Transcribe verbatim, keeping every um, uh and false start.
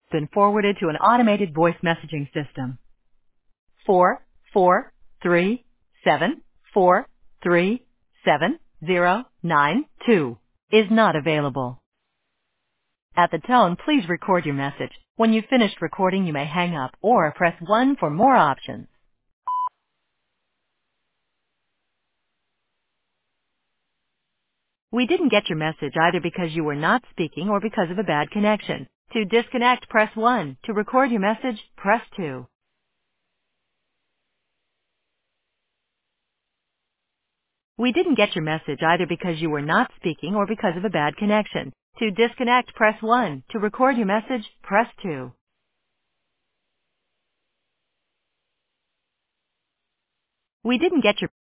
Been forwarded to an automated voice messaging system. Four, four, three, seven, four, three, seven, zero, nine, two is not available. At the tone, please record your message. When you've finished recording, you may hang up or press one for more options. We didn't get your message either because you were not speaking or because of a bad connection. To disconnect, press one. To record your message, press two. We didn't get your message either because you were not speaking or because of a bad connection. To disconnect, press one. To record your message, press two. We didn't get your